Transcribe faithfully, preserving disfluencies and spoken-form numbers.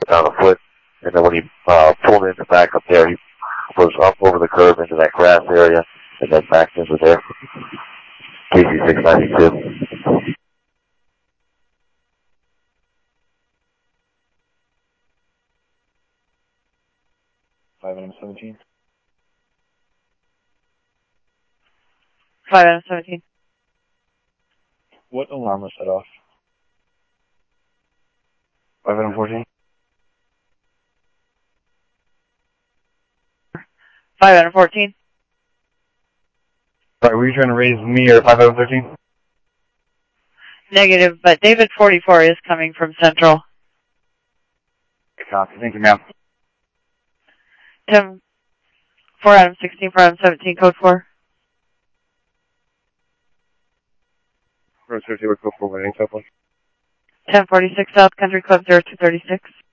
down a foot. And then when he uh, pulled into back up there, he was up over the curb into that grass area and then back into there. K C six ninety-two. five M seventeen. five M seventeen. What alarm was set off? five M fourteen. five M fourteen. Sorry, were you trying to raise me or five M thirteen? Negative, but David forty-four is coming from Central. Copy. Thank you, ma'am. ten, four M sixteen, four M seventeen, code four. Road thirty, we're code four, waiting, so ten forty-six South Country Club zero two thirty-six.